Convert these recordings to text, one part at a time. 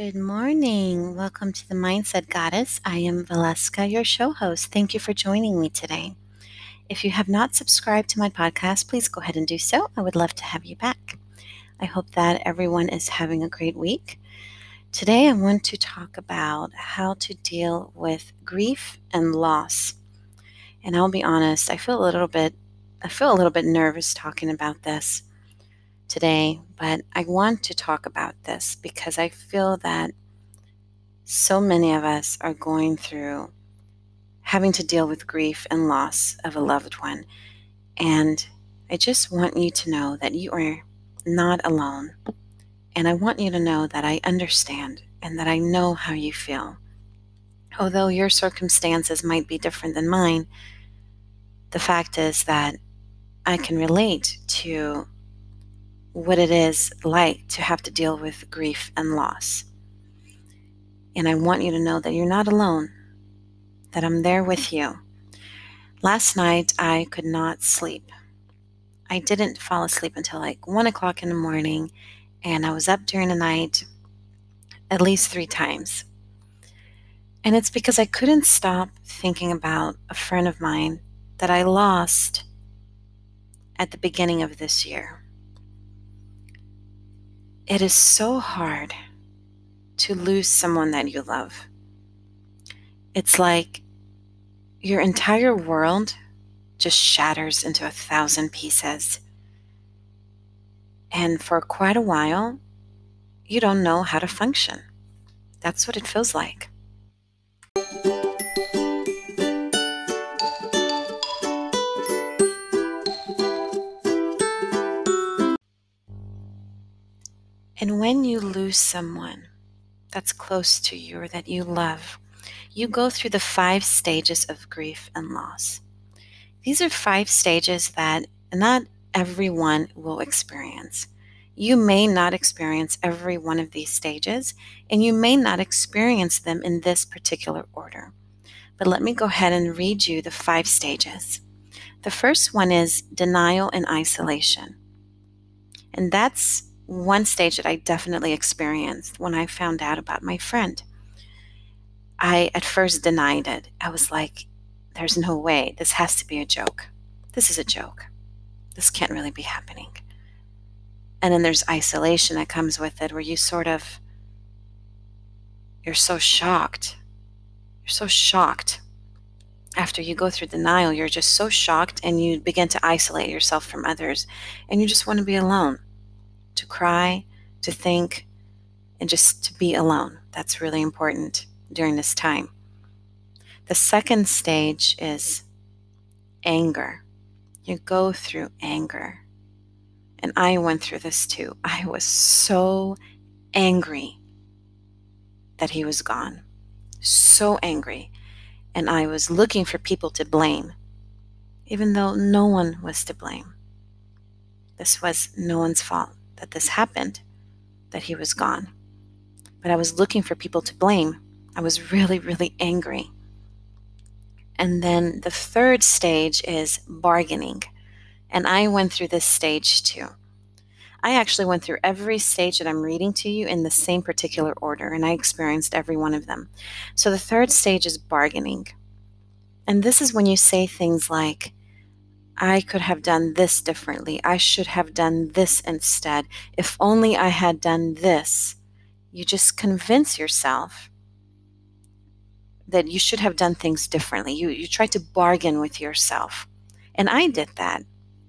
Good morning. Welcome to the Mindset Goddess. I am Valeska, your show host. Thank you for joining me today. If you have not subscribed to my podcast, please go ahead and do so. I would love to have you back. I hope that everyone is having a great week. Today, I want to talk about how to deal with grief and loss. And I'll be honest, I feel a little bit nervous talking about this today, but I want to talk about this because I feel that so many of us are going through having to deal with grief and loss of a loved one. And I just want you to know that you are not alone. And I want you to know that I understand and that I know how you feel. Although your circumstances might be different than mine, the fact is that I can relate to what it is like to have to deal with grief and loss. And I want you to know that you're not alone, that I'm there with you. Last night, I could not sleep. I didn't fall asleep until like 1 o'clock in the morning, and I was up during the night at least 3 times. And it's because I couldn't stop thinking about a friend of mine that I lost at the beginning of this year. It is so hard to lose someone that you love. It's like your entire world just shatters into 1,000 pieces. And for quite a while, you don't know how to function. That's what it feels like. And when you lose someone that's close to you or that you love, you go through the 5 stages of grief and loss. These are 5 stages that not everyone will experience. You may not experience every one of these stages, and you may not experience them in this particular order. But let me go ahead and read you the 5 stages. The first one is denial and isolation. And that's one stage that I definitely experienced when I found out about my friend. I at first denied it. I was like, there's no way. This has to be a joke. This is a joke. This can't really be happening. And then there's isolation that comes with it, where you're so shocked. You're so shocked. After you go through denial, you're just so shocked, and you begin to isolate yourself from others. And you just want to be alone, to cry, to think, and just to be alone. That's really important during this time. The second stage is anger. You go through anger. And I went through this too. I was so angry that he was gone. So angry. And I was looking for people to blame, even though no one was to blame. This was no one's fault that this happened, that he was gone. But I was looking for people to blame. I was really, really angry. And then the third stage is bargaining. And I went through this stage too. I actually went through every stage that I'm reading to you in the same particular order, and I experienced every one of them. So the third stage is bargaining. And this is when you say things like, I could have done this differently. I should have done this instead. If only I had done this. You just convince yourself that you should have done things differently. You try to bargain with yourself. And I did that.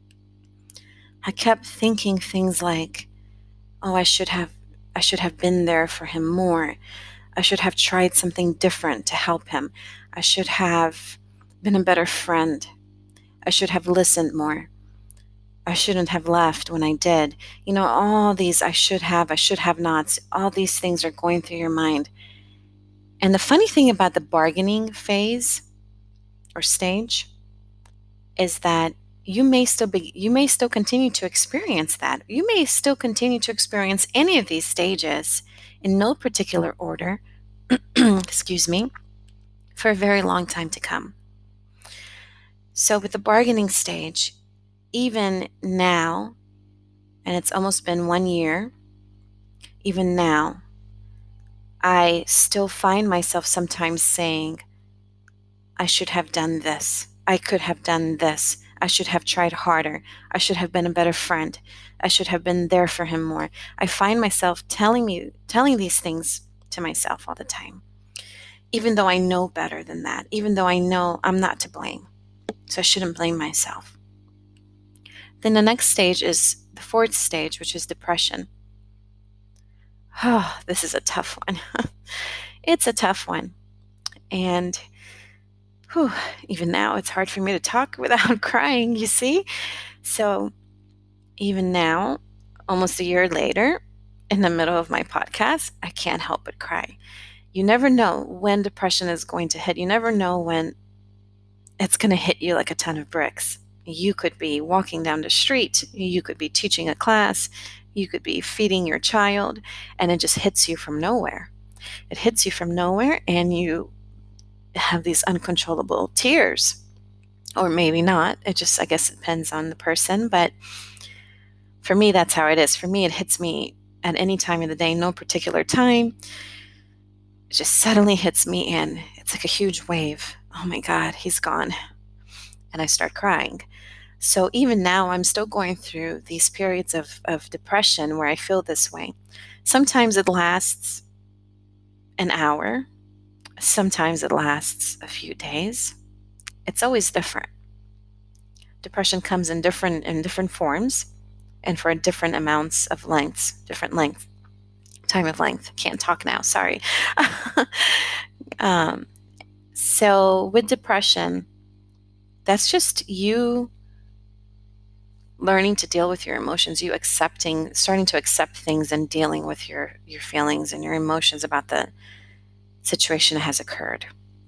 I kept thinking things like, oh, I should have been there for him more. I should have tried something different to help him. I should have been a better friend. I should have listened more. I shouldn't have left when I did. All these I should have nots, all these things are going through your mind. And the funny thing about the bargaining phase or stage is that you may still continue to experience that. You may still continue to experience any of these stages in no particular order, excuse me, for a very long time to come. So with the bargaining stage, even now, and it's almost been 1 year, even now, I still find myself sometimes saying, I should have done this. I could have done this. I should have tried harder. I should have been a better friend. I should have been there for him more. I find myself telling these things to myself all the time, even though I know better than that, even though I know I'm not to blame. So I shouldn't blame myself. Then the next stage is the fourth stage, which is depression. Oh, this is a tough one. It's a tough one. And whew, even now, it's hard for me to talk without crying, you see? So even now, almost a year later, in the middle of my podcast, I can't help but cry. You never know when depression is going to hit. You never know when it's going to hit you like a ton of bricks. You could be walking down the street, you could be teaching a class, you could be feeding your child, and it just hits you from nowhere. It hits you from nowhere, and you have these uncontrollable tears. Or maybe not. It just, I guess, it depends on the person. But for me, that's how it is. For me, it hits me at any time of the day, no particular time. It just suddenly hits me, and it's like a huge wave. Oh my God, he's gone. And I start crying. So even now, I'm still going through these periods of depression where I feel this way. Sometimes it lasts an hour. Sometimes it lasts a few days. It's always different. Depression comes in different forms and for different amounts of lengths, different length, time of length. Can't talk now, sorry. um, so with depression, that's just you learning to deal with your emotions, you starting to accept things and dealing with your feelings and your emotions about the situation that has occurred.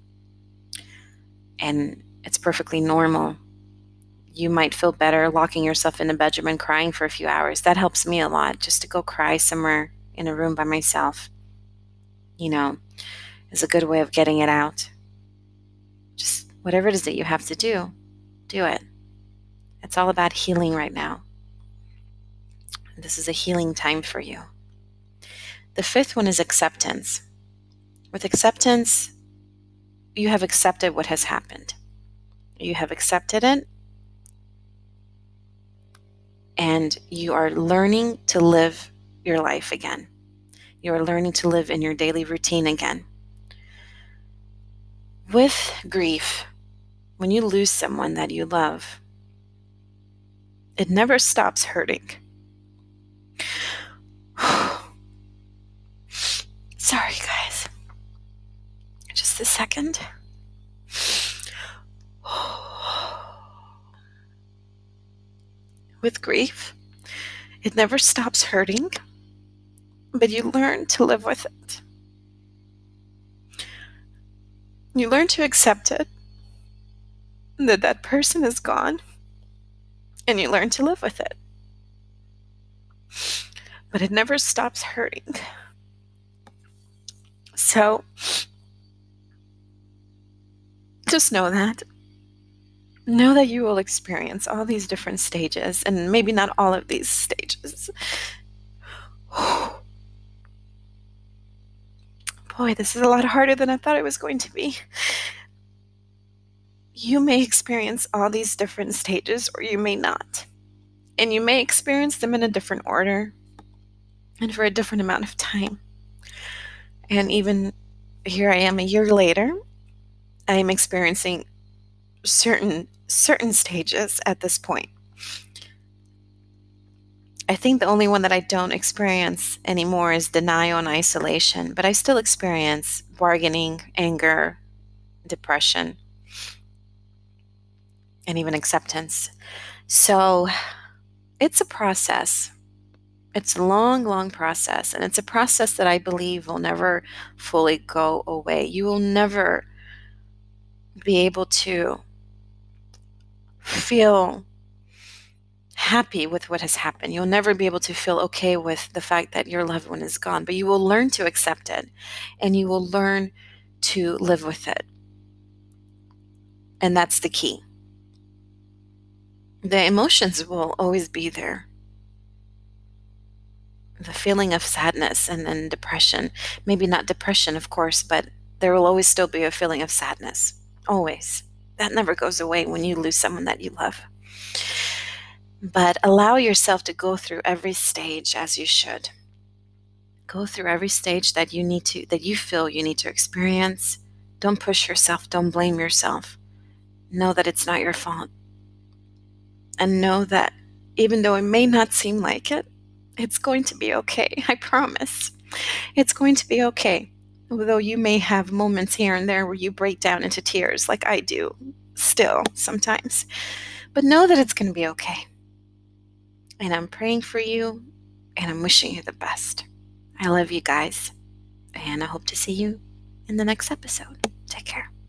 And it's perfectly normal. You might feel better locking yourself in a bedroom and crying for a few hours. That helps me a lot, just to go cry somewhere in a room by myself, is a good way of getting it out. Just whatever it is that you have to do it. It's all about healing right now. This is a healing time for you. The fifth one is acceptance. With acceptance, you have accepted what has happened. You have accepted it, and you are learning to live your life again. You are learning to live in your daily routine again. With grief, when you lose someone that you love, it never stops hurting. Sorry, guys. Just a second. With grief, it never stops hurting, but you learn to live with it. You learn to accept it, that person is gone, and you learn to live with it. But it never stops hurting. So, just know that. Know that you will experience all these different stages, and maybe not all of these stages. Boy, this is a lot harder than I thought it was going to be. You may experience all these different stages, or you may not. And you may experience them in a different order and for a different amount of time. And even here I am a year later, I am experiencing certain stages at this point. I think the only one that I don't experience anymore is denial and isolation, but I still experience bargaining, anger, depression, and even acceptance. So it's a process. It's a long, long process, and it's a process that I believe will never fully go away. You will never be able to feel happy with what has happened. You'll never be able to feel okay with the fact that your loved one is gone, but you will learn to accept it, and you will learn to live with it. And that's the key. The emotions will always be there. the feeling of sadness and then depression. Maybe not depression, of course, but there will always still be a feeling of sadness. Always. That never goes away when you lose someone that you love. But allow yourself to go through every stage as you should. Go through every stage that you feel you need to experience. Don't push yourself, don't blame yourself. Know that it's not your fault. And know that even though it may not seem like it, it's going to be okay. I promise. It's going to be okay. Although you may have moments here and there where you break down into tears, like I do still sometimes. But know that it's going to be okay. And I'm praying for you, and I'm wishing you the best. I love you guys, and I hope to see you in the next episode. Take care.